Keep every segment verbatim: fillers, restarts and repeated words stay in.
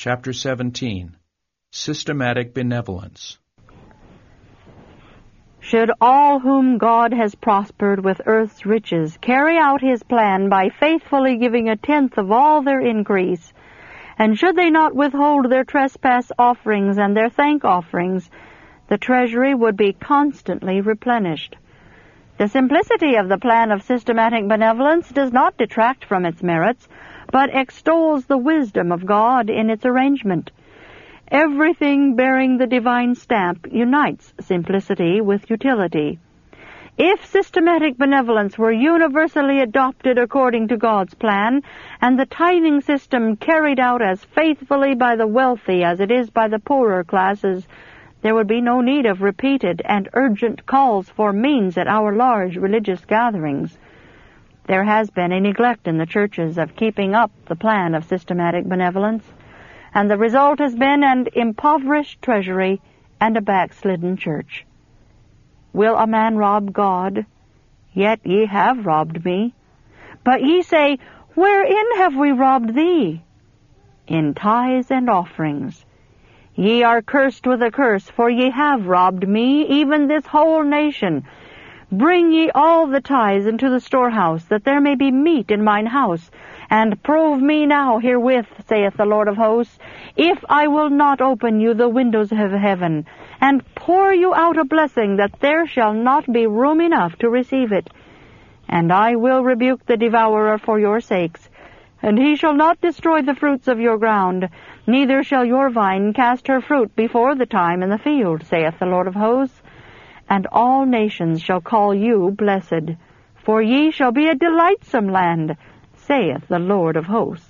Chapter seventeen. Systematic Benevolence. Should all whom God has prospered with earth's riches carry out his plan by faithfully giving a tenth of all their increase, and should they not withhold their trespass offerings and their thank offerings, the treasury would be constantly replenished. The simplicity of the plan of systematic benevolence does not detract from its merits, but extols the wisdom of God in its arrangement. Everything bearing the divine stamp unites simplicity with utility. If systematic benevolence were universally adopted according to God's plan, and the tithing system carried out as faithfully by the wealthy as it is by the poorer classes, there would be no need of repeated and urgent calls for means at our large religious gatherings. There has been a neglect in the churches of keeping up the plan of systematic benevolence, and the result has been an impoverished treasury and a backslidden church. Will a man rob God? Yet ye have robbed me. But ye say, Wherein have we robbed thee? In tithes and offerings. Ye are cursed with a curse, for ye have robbed me, even this whole nation. Bring ye all the tithes into the storehouse, that there may be meat in mine house. And prove me now herewith, saith the Lord of hosts, if I will not open you the windows of heaven, and pour you out a blessing, that there shall not be room enough to receive it. And I will rebuke the devourer for your sakes, and he shall not destroy the fruits of your ground, neither shall your vine cast her fruit before the time in the field, saith the Lord of hosts. And all nations shall call you blessed, for ye shall be a delightsome land, saith the Lord of hosts.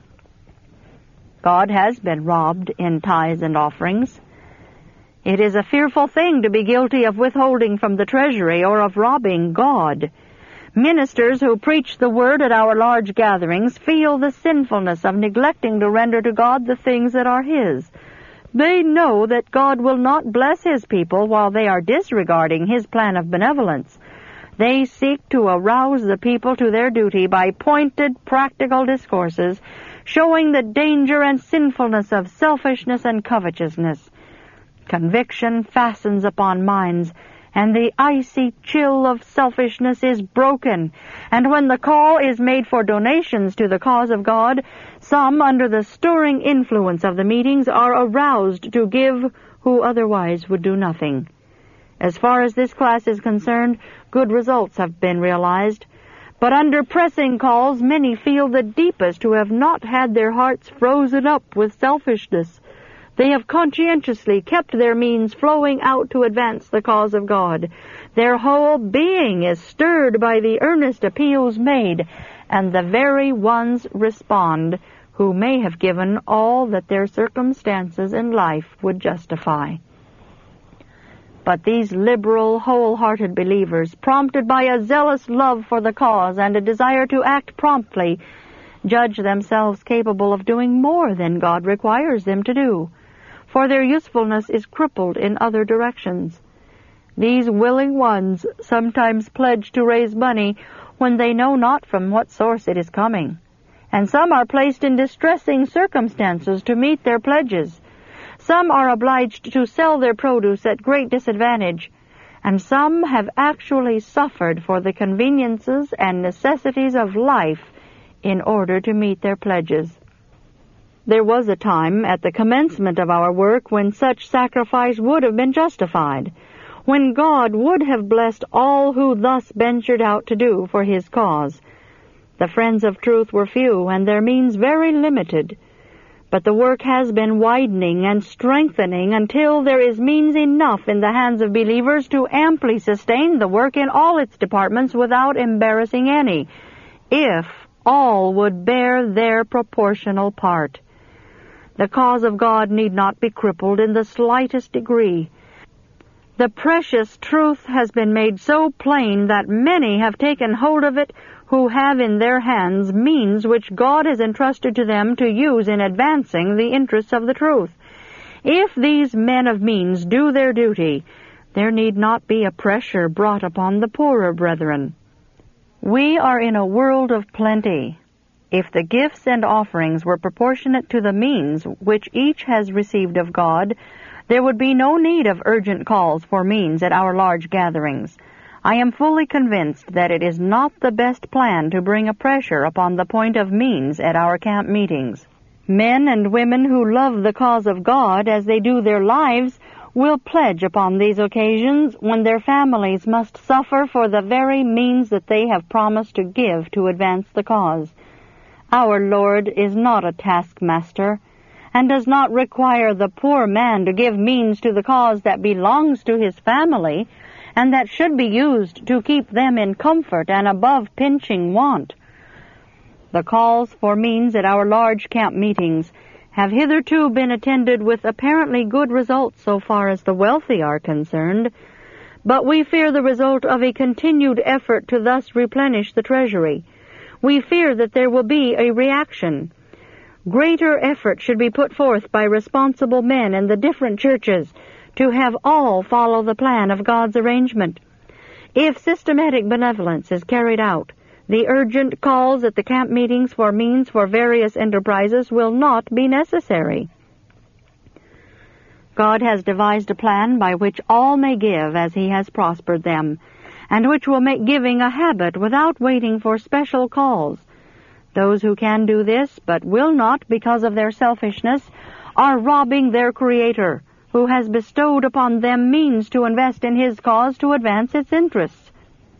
God has been robbed in tithes and offerings. It is a fearful thing to be guilty of withholding from the treasury or of robbing God. Ministers who preach the word at our large gatherings feel the sinfulness of neglecting to render to God the things that are His. They know that God will not bless His people while they are disregarding His plan of benevolence. They seek to arouse the people to their duty by pointed, practical discourses, showing the danger and sinfulness of selfishness and covetousness. Conviction fastens upon minds, and the icy chill of selfishness is broken. And when the call is made for donations to the cause of God, some, under the stirring influence of the meetings, are aroused to give who otherwise would do nothing. As far as this class is concerned, good results have been realized. But under pressing calls, many feel the deepest who have not had their hearts frozen up with selfishness. They have conscientiously kept their means flowing out to advance the cause of God. Their whole being is stirred by the earnest appeals made, and the very ones respond who may have given all that their circumstances in life would justify. But these liberal, whole-hearted believers, prompted by a zealous love for the cause and a desire to act promptly, judge themselves capable of doing more than God requires them to do, for their usefulness is crippled in other directions. These willing ones sometimes pledge to raise money when they know not from what source it is coming, and some are placed in distressing circumstances to meet their pledges. Some are obliged to sell their produce at great disadvantage, and some have actually suffered for the conveniences and necessities of life in order to meet their pledges. There was a time at the commencement of our work when such sacrifice would have been justified, when God would have blessed all who thus ventured out to do for His cause. The friends of truth were few, and their means very limited. But the work has been widening and strengthening until there is means enough in the hands of believers to amply sustain the work in all its departments without embarrassing any, if all would bear their proportional part. The cause of God need not be crippled in the slightest degree. The precious truth has been made so plain that many have taken hold of it who have in their hands means which God has entrusted to them to use in advancing the interests of the truth. If these men of means do their duty, there need not be a pressure brought upon the poorer brethren. We are in a world of plenty, If the gifts and offerings were proportionate to the means which each has received of God, there would be no need of urgent calls for means at our large gatherings. I am fully convinced that it is not the best plan to bring a pressure upon the point of means at our camp meetings. Men and women who love the cause of God as they do their lives will pledge upon these occasions when their families must suffer for the very means that they have promised to give to advance the cause. Our Lord is not a taskmaster, and does not require the poor man to give means to the cause that belongs to his family, and that should be used to keep them in comfort and above pinching want. The calls for means at our large camp meetings have hitherto been attended with apparently good results so far as the wealthy are concerned, but we fear the result of a continued effort to thus replenish the treasury. We fear that there will be a reaction. Greater effort should be put forth by responsible men in the different churches to have all follow the plan of God's arrangement. If systematic benevolence is carried out, the urgent calls at the camp meetings for means for various enterprises will not be necessary. God has devised a plan by which all may give as He has prospered them, and which will make giving a habit without waiting for special calls. Those who can do this, but will not because of their selfishness, are robbing their Creator, who has bestowed upon them means to invest in His cause to advance its interests.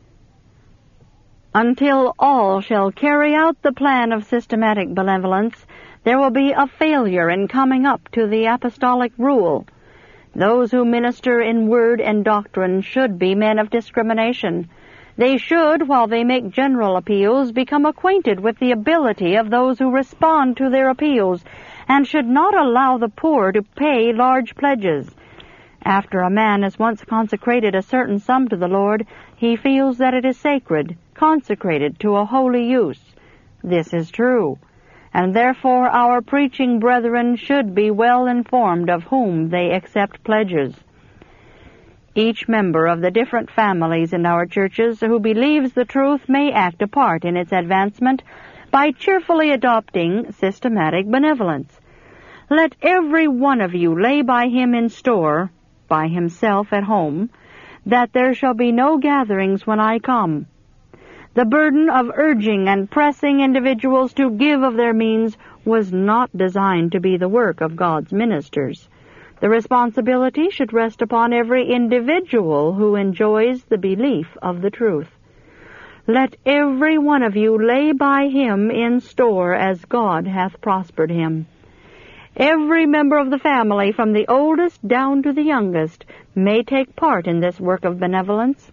Until all shall carry out the plan of systematic benevolence, there will be a failure in coming up to the apostolic rule. Those who minister in word and doctrine should be men of discrimination. They should, while they make general appeals, become acquainted with the ability of those who respond to their appeals, and should not allow the poor to pay large pledges. After a man has once consecrated a certain sum to the Lord, he feels that it is sacred, consecrated to a holy use. This is true, and therefore our preaching brethren should be well informed of whom they accept pledges. Each member of the different families in our churches who believes the truth may act a part in its advancement by cheerfully adopting systematic benevolence. Let every one of you lay by him in store, by himself at home, that there shall be no gatherings when I come. The burden of urging and pressing individuals to give of their means was not designed to be the work of God's ministers. The responsibility should rest upon every individual who enjoys the belief of the truth. Let every one of you lay by him in store as God hath prospered him. Every member of the family, from the oldest down to the youngest, may take part in this work of benevolence.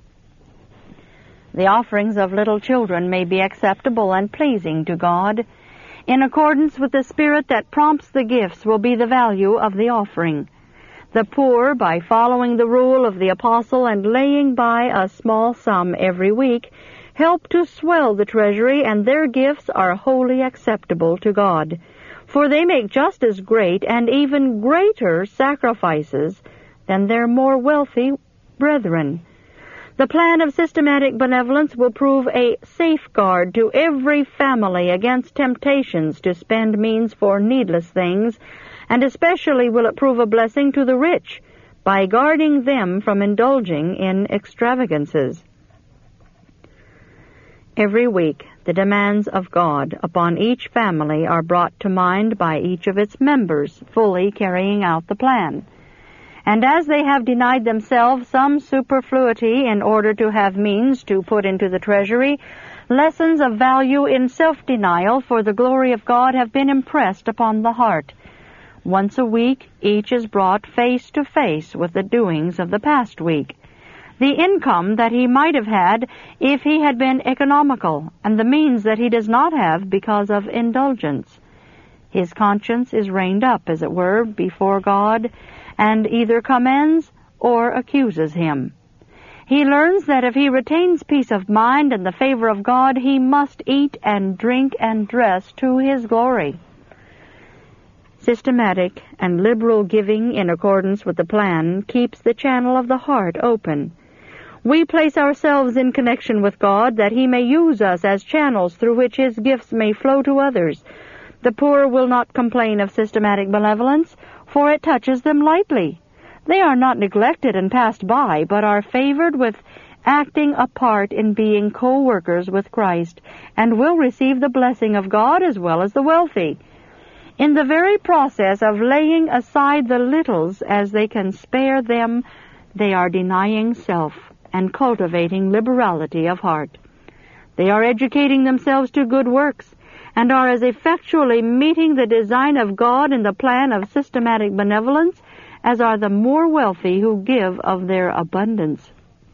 The offerings of little children may be acceptable and pleasing to God. In accordance with the spirit that prompts the gifts will be the value of the offering. The poor, by following the rule of the apostle and laying by a small sum every week, help to swell the treasury, and their gifts are wholly acceptable to God. For they make just as great and even greater sacrifices than their more wealthy brethren. The plan of systematic benevolence will prove a safeguard to every family against temptations to spend means for needless things, and especially will it prove a blessing to the rich by guarding them from indulging in extravagances. Every week, the demands of God upon each family are brought to mind by each of its members, fully carrying out the plan. And as they have denied themselves some superfluity in order to have means to put into the treasury, lessons of value in self-denial for the glory of God have been impressed upon the heart. Once a week, each is brought face to face with the doings of the past week. The income that he might have had if he had been economical, and the means that he does not have because of indulgence. His conscience is reined up, as it were, before God, and either commends or accuses him. He learns that if he retains peace of mind and the favor of God, he must eat and drink and dress to his glory. Systematic and liberal giving in accordance with the plan keeps the channel of the heart open. We place ourselves in connection with God that He may use us as channels through which His gifts may flow to others. The poor will not complain of systematic benevolence, for it touches them lightly. They are not neglected and passed by, but are favored with acting a part in being co-workers with Christ, and will receive the blessing of God as well as the wealthy. In the very process of laying aside the littles as they can spare them, they are denying self and cultivating liberality of heart. They are educating themselves to good works, and are as effectually meeting the design of God in the plan of systematic benevolence as are the more wealthy who give of their abundance.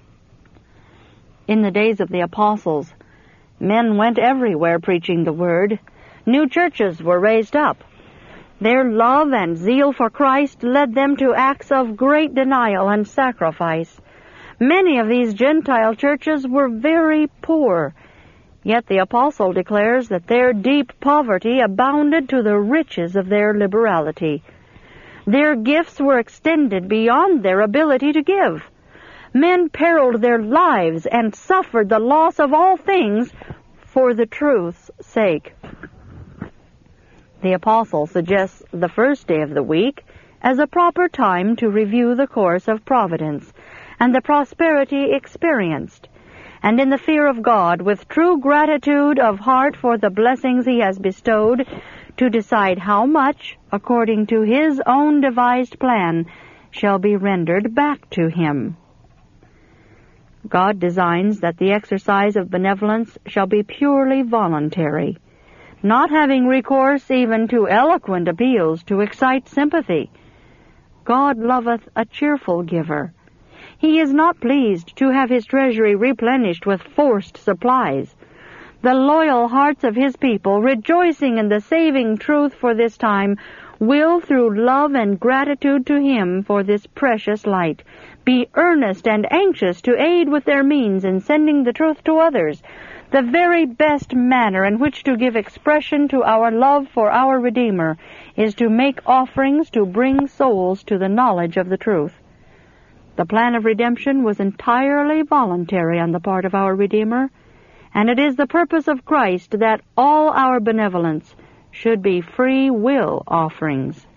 In the days of the apostles, men went everywhere preaching the word. New churches were raised up. Their love and zeal for Christ led them to acts of great denial and sacrifice. Many of these Gentile churches were very poor, yet the apostle declares that their deep poverty abounded to the riches of their liberality. Their gifts were extended beyond their ability to give. Men periled their lives and suffered the loss of all things for the truth's sake. The apostle suggests the first day of the week as a proper time to review the course of providence and the prosperity experienced, and in the fear of God, with true gratitude of heart for the blessings He has bestowed, to decide how much, according to His own devised plan, shall be rendered back to Him. God designs that the exercise of benevolence shall be purely voluntary, not having recourse even to eloquent appeals to excite sympathy. God loveth a cheerful giver. He is not pleased to have His treasury replenished with forced supplies. The loyal hearts of His people, rejoicing in the saving truth for this time, will, through love and gratitude to Him for this precious light, be earnest and anxious to aid with their means in sending the truth to others. The very best manner in which to give expression to our love for our Redeemer is to make offerings to bring souls to the knowledge of the truth. The plan of redemption was entirely voluntary on the part of our Redeemer, and it is the purpose of Christ that all our benevolence should be free will offerings.